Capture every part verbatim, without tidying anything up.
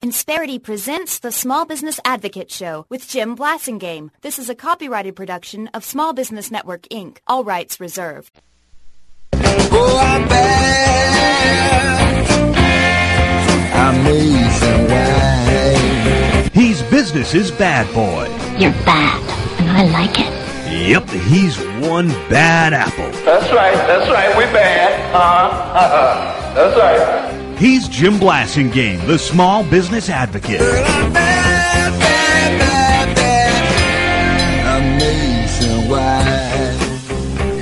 Insperity presents the Small Business Advocate Show with Jim Blasingame. This is a copyrighted production of Small Business Network, Incorporated. All rights reserved. Oh, I'm bad. Amazing way. He's business's bad boy. You're bad, and I like it. Yep, he's one bad apple. That's right, that's right, we bad. Uh-huh, that's right. He's Jim Blasingame, the Small Business Advocate. Girl, I'm bad, bad, bad, bad. Amazing way.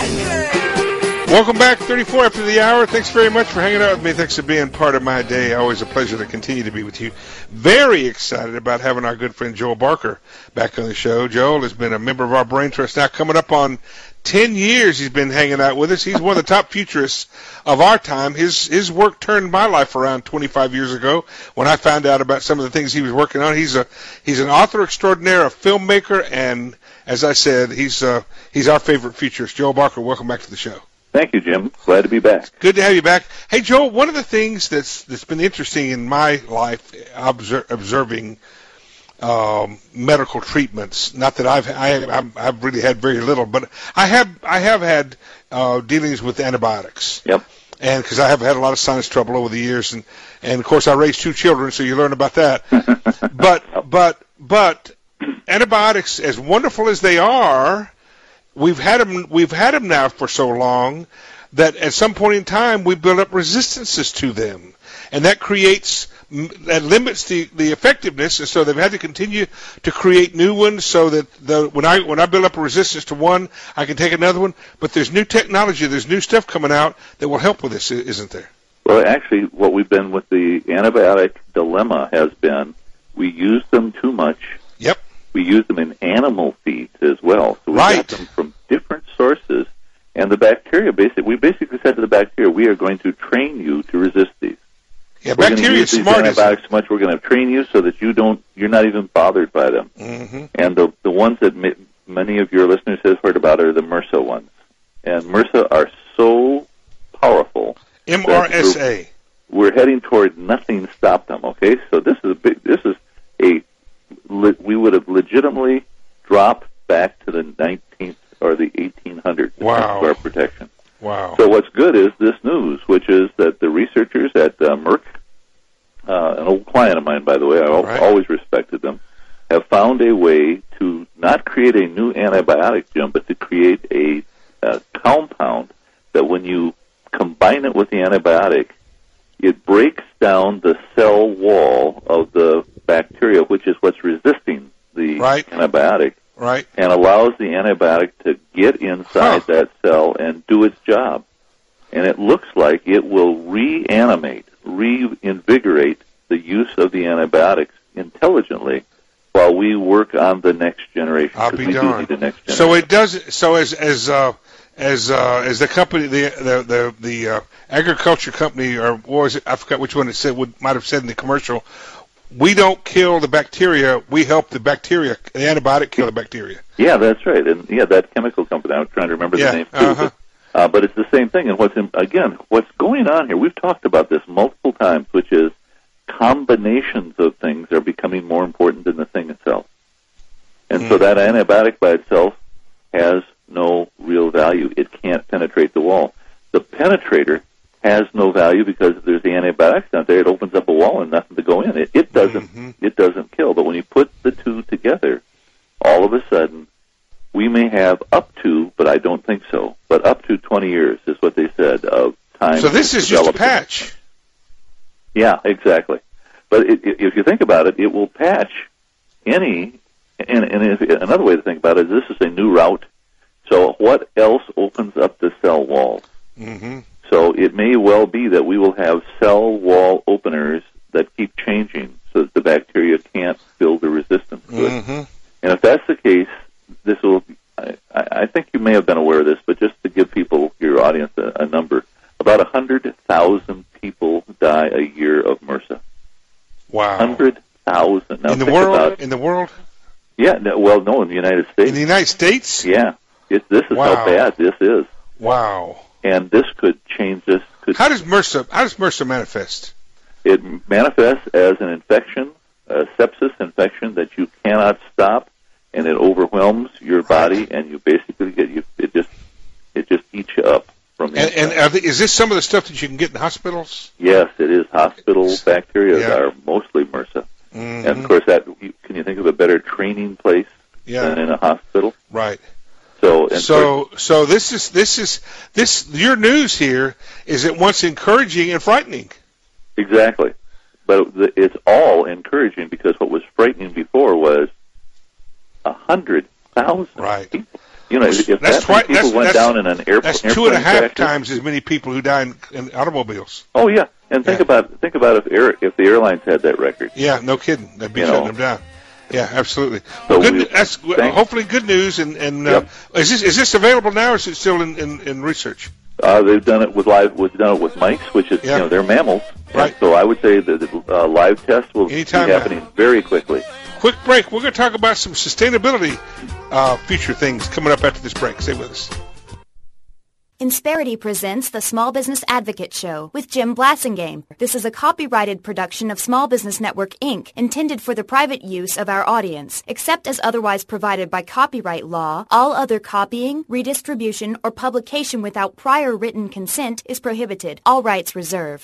Yeah. Welcome back, thirty-four after the hour. Thanks very much for hanging out with me. Thanks for being part of my day. Always a pleasure to continue to be with you. Very excited about having our good friend Joel Barker back on the show. Joel has been a member of our Brain Trust now coming up on ten years. He's been hanging out with us. He's one of the top futurists of our time. His his work turned my life around twenty-five years ago when I found out about some of the things he was working on. He's a he's an author extraordinaire, a filmmaker, and as I said, he's uh, he's our favorite futurist. Joel Barker, welcome back to the show. Thank you, Jim. Glad to be back. Good to have you back. Hey, Joel, one of the things that's that's been interesting in my life, obser- observing um, medical treatments. Not that I've I, I've really had very little, but I have I have had uh, dealings with antibiotics. Yep. And because I have had a lot of sinus trouble over the years, and and of course I raised two children, so you learn about that. but but but antibiotics, as wonderful as they are, we've had them we've had them now for so long that at some point in time we build up resistances to them, and that creates that limits the, the effectiveness, and so they've had to continue to create new ones so that the, when I when I build up a resistance to one, I can take another one. But there's new technology, there's new stuff coming out that will help with this, isn't there? Well, actually, what we've been with the antibiotic dilemma has been we use them too much. Yep. We use them in animal feeds as well. So we right. got them from different sources, and the bacteria basically we basically said to the bacteria, we are going to train you to resist these. Yeah, we're bacteria is smart. We're going to use these antibiotics so much. We're going to train you so that you don't, you're not even bothered by them. Mm-hmm. And the the ones that m- many of your listeners have heard about are the MRSA ones, and MRSA are so powerful. M R S A. We're, we're heading toward nothing stopped them. Okay, so this is a big. This is a. We would have legitimately dropped back to the nineteenth or the eighteen hundreds wow. for our protection. Wow. So what's good is this news, which is that the researchers at uh, Merck, uh, an old client of mine, by the way, I right. always respected them, have found a way to not create a new antibiotic, Jim, but to create a, a compound that when you combine it with the antibiotic, it breaks down the cell wall of the bacteria, which is what's resisting the right. antibiotic. Right. And allows the antibiotic to get inside huh. that cell and do its job. And it looks like it will reanimate, reinvigorate the use of the antibiotics intelligently while we work on the next generation. I'll be we darned. Do need the next generation. So it does. So as as uh, as uh, as the company, the the the, the uh, agriculture company, or what was it? I forgot which one it said. Would might have said in the commercial. We don't kill the bacteria. We help the bacteria, the antibiotic kill the bacteria. Yeah, that's right. And yeah, that chemical company, I'm trying to remember yeah, the name too. Uh-huh. But, uh, but it's the same thing. And what's in, again, what's going on here, we've talked about this multiple times, which is combinations of things are becoming more important than the thing itself. And mm. so that antibiotic by itself has no real value. It can't penetrate the wall. The penetrator has no value because if there's the antibiotics out there, it opens up a wall and nothing to go in. It, it doesn't mm-hmm. it doesn't kill. But when you put the two together, all of a sudden, we may have up to, but I don't think so, but up to twenty years is what they said of time. So this is just a patch. Yeah, exactly. But it, it, if you think about it, it will patch any, and, and if, another way to think about it is this is a new route. So what else opens up the cell wall? Mm-hmm. So it may well be that we will have cell wall openers that keep changing so that the bacteria can't build a resistance to it. Mm-hmm. And if that's the case, this will, I, I think you may have been aware of this, but just to give people, your audience, a, a number, about one hundred thousand people die a year of MRSA. Wow. one hundred thousand. In the world? About, in the world? Yeah, no, well, no, in the United States. In the United States? Yeah. It, this is wow. how bad this is. Wow. And this could change this. Could how does MRSA, how does MRSA manifest? it manifests as an infection, a sepsis infection that you cannot stop, and it overwhelms your body, and you basically get you. It just it just eats you up from the And, and inside. are the, is this some of the stuff that you can get in hospitals? Yes, it is. Hospital bacteria Yeah. are mostly MRSA, Mhm. and of course, that you, can you think of a better training place Yeah. than in a hospital? Right. So, and So, so this is this is this your news here is at once encouraging and frightening. exactly, but the- it's all encouraging because what was frightening before was a hundred thousand Right. people. You know, if That's that twi- many people that's- went that's- down in an airport, That's two and a half crash, times as many people who die in, in automobiles. Oh yeah, and think Yeah. about think about if air, if the airlines had that record. Yeah, no kidding. That'd be You shutting know. them down. Yeah, absolutely. So Well, good, we- that's thank- hopefully good news. And, and uh, Yep. is this is this available now, or is it still in, in, in research? Uh, they've done it with live. We've done it with mice, which is Yeah. you know they're mammals. Right. And so I would say that the uh, live test will Anytime be now. happening very quickly. Quick break. We're going to talk about some sustainability uh, future things coming up after this break. Stay with us. Insperity presents the Small Business Advocate Show with Jim Blasingame. This is a copyrighted production of Small Business Network, Incorporated, intended for the private use of our audience. Except as otherwise provided by copyright law, all other copying, redistribution, or publication without prior written consent is prohibited. All rights reserved.